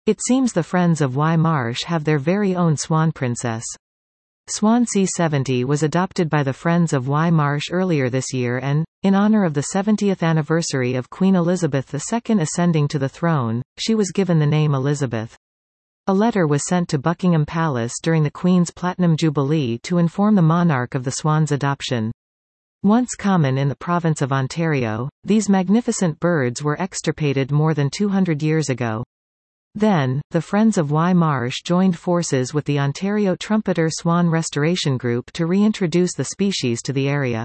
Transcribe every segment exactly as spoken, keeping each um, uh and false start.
It seems the Friends of Wye Marsh have their very own swan princess. Swan C seventy was adopted by the Friends of Wye Marsh earlier this year and, in honor of the seventieth anniversary of Queen Elizabeth the Second ascending to the throne, she was given the name Elizabeth. A letter was sent to Buckingham Palace during the Queen's Platinum Jubilee to inform the monarch of the swan's adoption. Once common in the province of Ontario, these magnificent birds were extirpated more than two hundred years ago. Then, the Friends of Wye Marsh joined forces with the Ontario Trumpeter Swan Restoration Group to reintroduce the species to the area.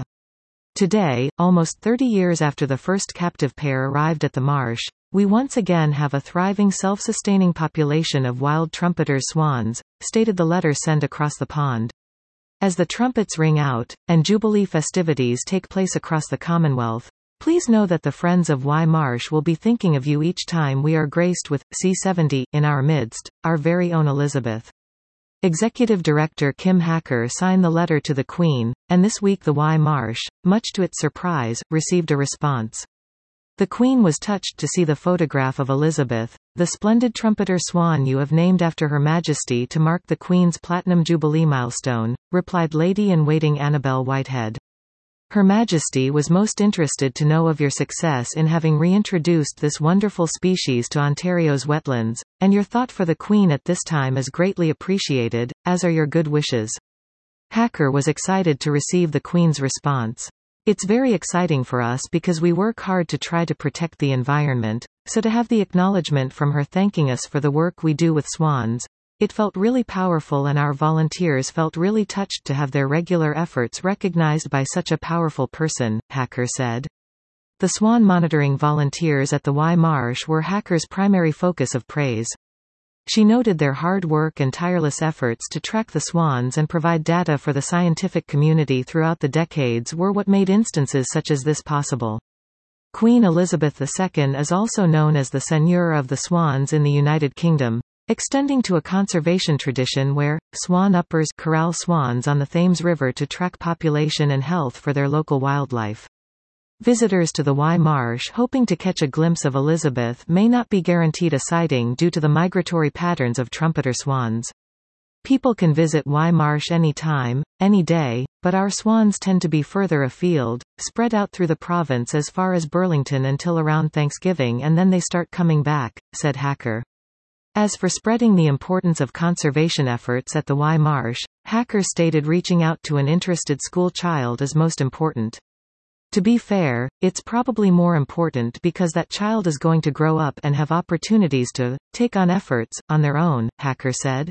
Today, almost thirty years after the first captive pair arrived at the marsh, we once again have a thriving self-sustaining population of wild trumpeter swans, stated the letter sent across the pond. As the trumpets ring out, and Jubilee festivities take place across the Commonwealth, please know that the Friends of Wye Marsh will be thinking of you each time we are graced with C seventy in our midst, our very own Elizabeth. Executive Director Kim Hacker signed the letter to the Queen, and this week the Wye Marsh, much to its surprise, received a response. The Queen was touched to see the photograph of Elizabeth, the splendid trumpeter swan you have named after Her Majesty to mark the Queen's Platinum Jubilee milestone, replied Lady-in-Waiting Annabel Whitehead. Her Majesty was most interested to know of your success in having reintroduced this wonderful species to Ontario's wetlands, and your thought for the Queen at this time is greatly appreciated, as are your good wishes. Hacker was excited to receive the Queen's response. It's very exciting for us because we work hard to try to protect the environment, so to have the acknowledgement from her thanking us for the work we do with swans, it felt really powerful and our volunteers felt really touched to have their regular efforts recognized by such a powerful person, Hacker said. The swan monitoring volunteers at the Wye Marsh were Hacker's primary focus of praise. She noted their hard work and tireless efforts to track the swans and provide data for the scientific community throughout the decades were what made instances such as this possible. Queen Elizabeth the Second is also known as the Seigneur of the Swans in the United Kingdom, extending to a conservation tradition where, swan uppers corral swans on the Thames River to track population and health for their local wildlife. Visitors to the Wye Marsh hoping to catch a glimpse of Elizabeth may not be guaranteed a sighting due to the migratory patterns of trumpeter swans. People can visit Wye Marsh any time, any day, but our swans tend to be further afield, spread out through the province as far as Burlington until around Thanksgiving and then they start coming back, said Hacker. As for spreading the importance of conservation efforts at the Wye Marsh, Hacker stated reaching out to an interested school child is most important. To be fair, it's probably more important because that child is going to grow up and have opportunities to take on efforts on their own, Hacker said.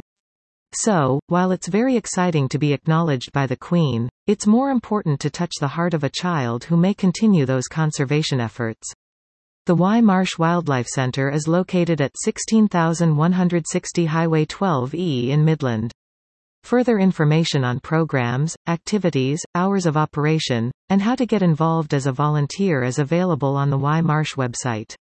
So, while it's very exciting to be acknowledged by the Queen, it's more important to touch the heart of a child who may continue those conservation efforts. The Wye Marsh Wildlife Centre is located at sixteen thousand one hundred sixty Highway twelve E in Midland. Further information on programs, activities, hours of operation, and how to get involved as a volunteer is available on the Wye Marsh website.